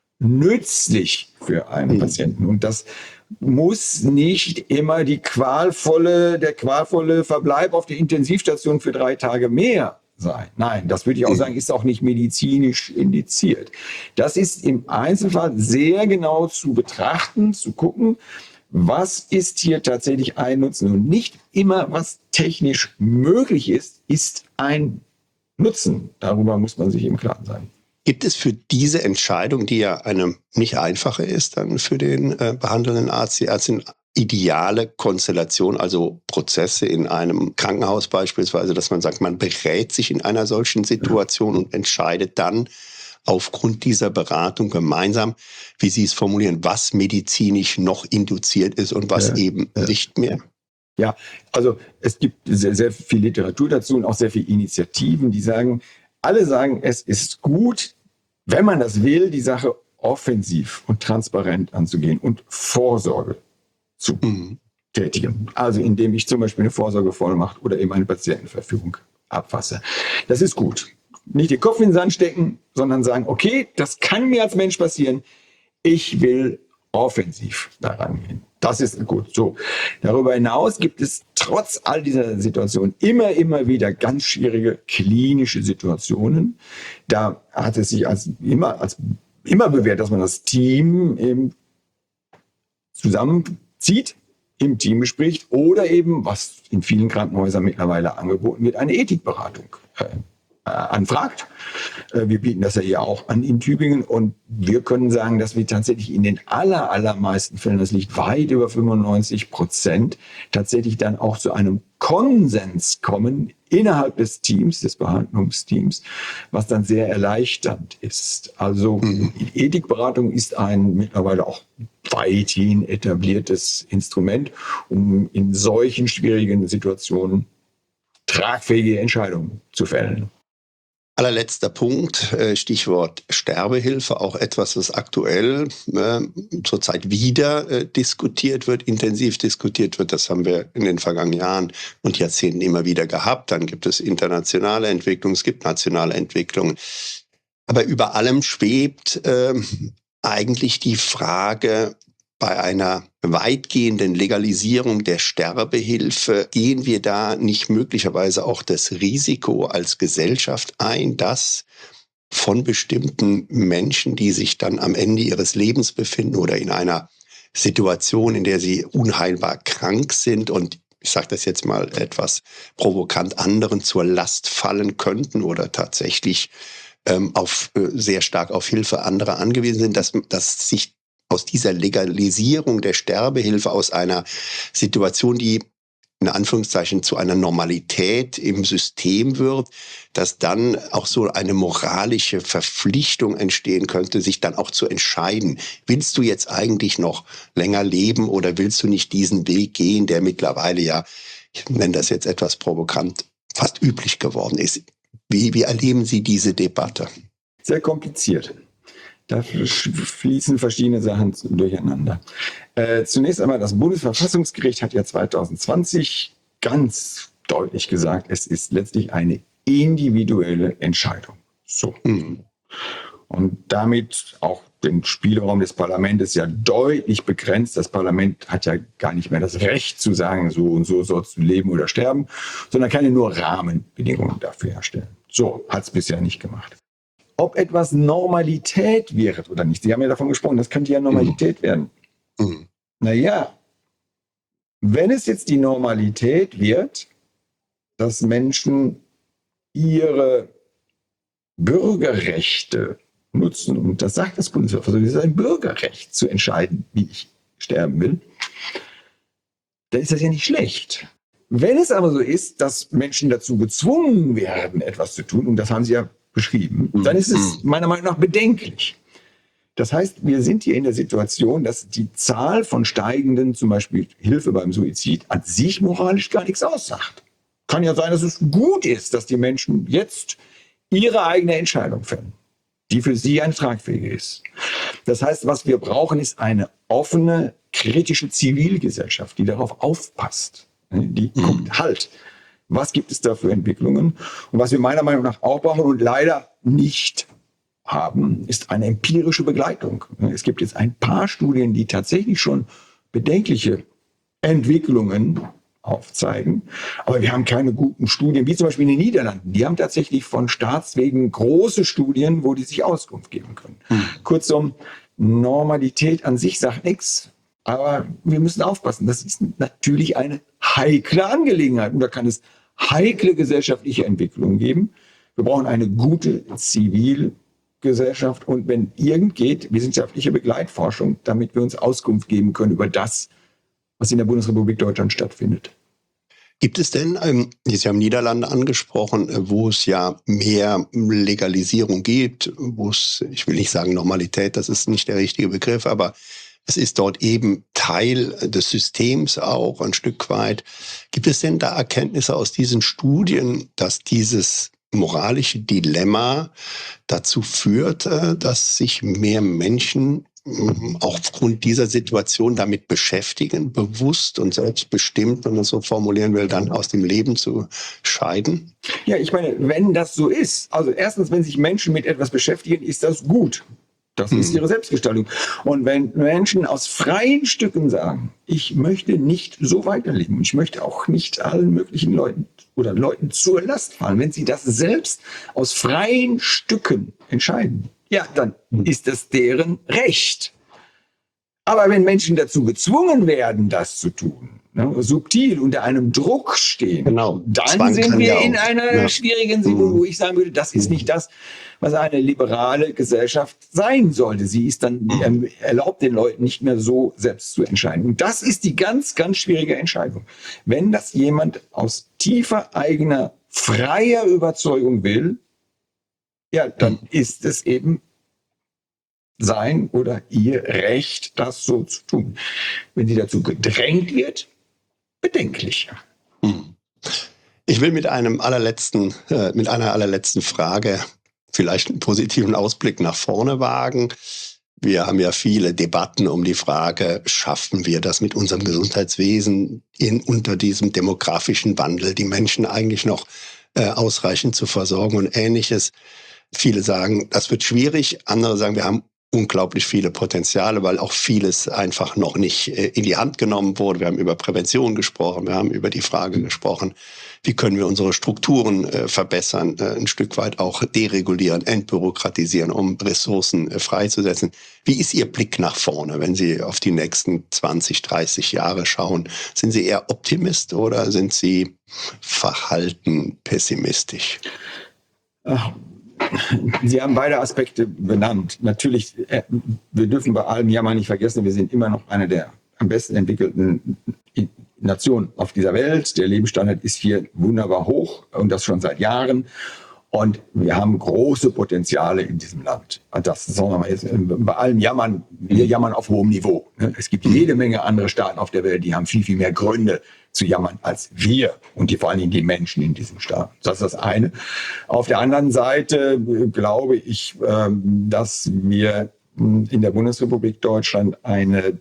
nützlich für einen Patienten. Und das muss nicht immer der qualvolle Verbleib auf der Intensivstation für 3 Tage mehr sein. Nein, das würde ich auch sagen, ist auch nicht medizinisch indiziert. Das ist im Einzelfall sehr genau zu betrachten, zu gucken, was ist hier tatsächlich ein Nutzen. Und nicht immer, was technisch möglich ist, ist ein Nutzen. Darüber muss man sich im Klaren sein. Gibt es für diese Entscheidung, die ja eine nicht einfache ist, dann für den behandelnden Arzt, die Ärztin, ideale Konstellation, also Prozesse in einem Krankenhaus beispielsweise, dass man sagt, man berät sich in einer solchen Situation und entscheidet dann aufgrund dieser Beratung gemeinsam, wie Sie es formulieren, was medizinisch noch induziert ist und was eben nicht mehr? Ja, also es gibt sehr, sehr viel Literatur dazu und auch sehr viele Initiativen, die sagen, alle sagen, es ist gut, wenn man das will, die Sache offensiv und transparent anzugehen und Vorsorge zu tätigen. Also indem ich zum Beispiel eine Vorsorgevollmacht oder eben eine Patientenverfügung abfasse. Das ist gut. Nicht den Kopf in den Sand stecken, sondern sagen, okay, das kann mir als Mensch passieren. Ich will offensiv daran gehen. Das ist gut. So. Darüber hinaus gibt es trotz all dieser Situationen immer wieder ganz schwierige klinische Situationen. Da hat es sich als immer bewährt, dass man das Team eben zusammenzieht, im Team bespricht oder eben, was in vielen Krankenhäusern mittlerweile angeboten wird, eine Ethikberatung anfragt. Wir bieten das ja hier auch an in Tübingen und wir können sagen, dass wir tatsächlich in den allermeisten Fällen, das liegt weit über 95%, tatsächlich dann auch zu einem Konsens kommen innerhalb des Teams, des Behandlungsteams, was dann sehr erleichternd ist. Also die Ethikberatung ist ein mittlerweile auch weithin etabliertes Instrument, um in solchen schwierigen Situationen tragfähige Entscheidungen zu fällen. Allerletzter Punkt, Stichwort Sterbehilfe, auch etwas, was aktuell zurzeit wieder diskutiert wird, intensiv diskutiert wird. Das haben wir in den vergangenen Jahren und Jahrzehnten immer wieder gehabt. Dann gibt es internationale Entwicklungen, es gibt nationale Entwicklungen. Aber über allem schwebt eigentlich die Frage, bei einer weitgehenden Legalisierung der Sterbehilfe gehen wir da nicht möglicherweise auch das Risiko als Gesellschaft ein, dass von bestimmten Menschen, die sich dann am Ende ihres Lebens befinden oder in einer Situation, in der sie unheilbar krank sind und ich sage das jetzt mal etwas provokant, anderen zur Last fallen könnten oder tatsächlich sehr stark auf Hilfe anderer angewiesen sind, dass sich aus dieser Legalisierung der Sterbehilfe, aus einer Situation, die in Anführungszeichen zu einer Normalität im System wird, dass dann auch so eine moralische Verpflichtung entstehen könnte, sich dann auch zu entscheiden, willst du jetzt eigentlich noch länger leben oder willst du nicht diesen Weg gehen, der mittlerweile ja, ich nenne das jetzt etwas provokant, fast üblich geworden ist. Wie erleben Sie diese Debatte? Sehr kompliziert. Da fließen verschiedene Sachen durcheinander. Zunächst einmal, das Bundesverfassungsgericht hat ja 2020 ganz deutlich gesagt, es ist letztlich eine individuelle Entscheidung. So. und damit auch den Spielraum des Parlaments ja deutlich begrenzt. Das Parlament hat ja gar nicht mehr das Recht zu sagen, so und so sollst du leben oder sterben, sondern kann ja nur Rahmenbedingungen dafür herstellen. So hat es bisher nicht gemacht. Ob etwas Normalität wird oder nicht, Sie haben ja davon gesprochen, das könnte ja Normalität werden. Naja, wenn es jetzt die Normalität wird, dass Menschen ihre Bürgerrechte nutzen, und das sagt das Bundesverfassungsgericht, es ist ein Bürgerrecht zu entscheiden, wie ich sterben will, dann ist das ja nicht schlecht. Wenn es aber so ist, dass Menschen dazu gezwungen werden, etwas zu tun, und das haben Sie ja beschrieben, dann ist es meiner Meinung nach bedenklich. Das heißt, wir sind hier in der Situation, dass die Zahl von steigenden, zum Beispiel Hilfe beim Suizid, an sich moralisch gar nichts aussagt. Kann ja sein, dass es gut ist, dass die Menschen jetzt ihre eigene Entscheidung fällen, die für sie eine tragfähige ist. Das heißt, was wir brauchen, ist eine offene, kritische Zivilgesellschaft, die darauf aufpasst. Die guckt, halt, was gibt es da für Entwicklungen? Und was wir meiner Meinung nach auch brauchen und leider nicht haben, ist eine empirische Begleitung. Es gibt jetzt ein paar Studien, die tatsächlich schon bedenkliche Entwicklungen aufzeigen. Aber wir haben keine guten Studien, wie zum Beispiel in den Niederlanden. Die haben tatsächlich von Staatswegen große Studien, wo die sich Auskunft geben können. Kurzum, Normalität an sich sagt nichts. Aber wir müssen aufpassen. Das ist natürlich eine heikle Angelegenheit. Und da kann es heikle gesellschaftliche Entwicklungen geben. Wir brauchen eine gute Zivilgesellschaft und wenn irgend geht, wissenschaftliche Begleitforschung, damit wir uns Auskunft geben können über das, was in der Bundesrepublik Deutschland stattfindet. Gibt es denn, Sie haben Niederlande angesprochen, wo es ja mehr Legalisierung gibt, wo es, ich will nicht sagen Normalität, das ist nicht der richtige Begriff, aber es ist dort eben Teil des Systems auch ein Stück weit. Gibt es denn da Erkenntnisse aus diesen Studien, dass dieses moralische Dilemma dazu führt, dass sich mehr Menschen auch aufgrund dieser Situation damit beschäftigen, bewusst und selbstbestimmt, wenn man es so formulieren will, dann aus dem Leben zu scheiden? Ja, ich meine, wenn das so ist, also erstens, wenn sich Menschen mit etwas beschäftigen, ist das gut. Das ist ihre Selbstgestaltung. Und wenn Menschen aus freien Stücken sagen, ich möchte nicht so weiterleben, ich möchte auch nicht allen möglichen Leuten oder Leuten zur Last fallen, wenn sie das selbst aus freien Stücken entscheiden, ja, dann ist das deren Recht. Aber wenn Menschen dazu gezwungen werden, das zu tun, subtil unter einem Druck stehen, genau, dann Zwang sind wir ja in einer schwierigen Situation, wo ich sagen würde, das ist nicht das, was eine liberale Gesellschaft sein sollte. Sie ist dann erlaubt den Leuten nicht mehr so selbst zu entscheiden. Und das ist die ganz, ganz schwierige Entscheidung. Wenn das jemand aus tiefer eigener, freier Überzeugung will, ja, dann ist es eben sein oder ihr Recht, das so zu tun. Wenn sie dazu gedrängt wird, bedenklich. Ich will mit einer allerletzten Frage vielleicht einen positiven Ausblick nach vorne wagen. Wir haben ja viele Debatten um die Frage, schaffen wir das mit unserem Gesundheitswesen unter diesem demografischen Wandel, die Menschen eigentlich noch ausreichend zu versorgen und Ähnliches. Viele sagen, das wird schwierig. Andere sagen, wir haben unglaublich viele Potenziale, weil auch vieles einfach noch nicht in die Hand genommen wurde. Wir haben über Prävention gesprochen, wir haben über die Frage gesprochen, wie können wir unsere Strukturen verbessern, ein Stück weit auch deregulieren, entbürokratisieren, um Ressourcen freizusetzen. Wie ist Ihr Blick nach vorne, wenn Sie auf die nächsten 20, 30 Jahre schauen? Sind Sie eher Optimist oder sind Sie verhalten pessimistisch? Sie haben beide Aspekte benannt. Natürlich, wir dürfen bei allem Jammern nicht vergessen, wir sind immer noch eine der am besten entwickelten Nationen auf dieser Welt. Der Lebensstandard ist hier wunderbar hoch und das schon seit Jahren. Und wir haben große Potenziale in diesem Land. Und das sagen wir mal jetzt, bei allem Jammern, wir jammern auf hohem Niveau. Es gibt jede Menge andere Staaten auf der Welt, die haben viel, viel mehr Gründe zu jammern als wir und vor allen Dingen die Menschen in diesen Staaten. Das ist das eine. Auf der anderen Seite glaube ich, dass wir in der Bundesrepublik Deutschland eine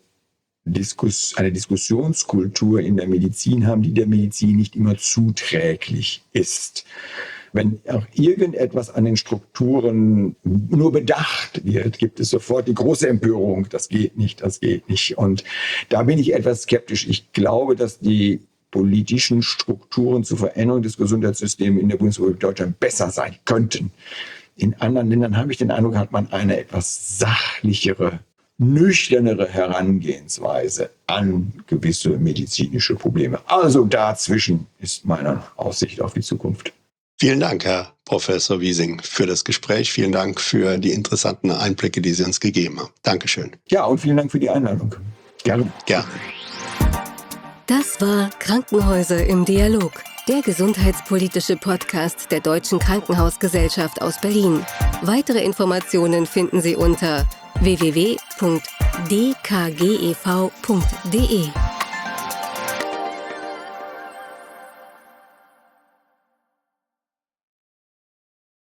Diskussionskultur in der Medizin haben, die der Medizin nicht immer zuträglich ist. Wenn auch irgendetwas an den Strukturen nur bedacht wird, gibt es sofort die große Empörung. Das geht nicht, das geht nicht. Und da bin ich etwas skeptisch. Ich glaube, dass die politischen Strukturen zur Veränderung des Gesundheitssystems in der Bundesrepublik Deutschland besser sein könnten. In anderen Ländern habe ich den Eindruck, hat man eine etwas sachlichere, nüchternere Herangehensweise an gewisse medizinische Probleme. Also dazwischen ist meine Aussicht auf die Zukunft. Vielen Dank, Herr Professor Wiesing, für das Gespräch. Vielen Dank für die interessanten Einblicke, die Sie uns gegeben haben. Dankeschön. Ja, und vielen Dank für die Einladung. Gerne. Gerne. Das war Krankenhäuser im Dialog, der gesundheitspolitische Podcast der Deutschen Krankenhausgesellschaft aus Berlin. Weitere Informationen finden Sie unter www.dkgev.de.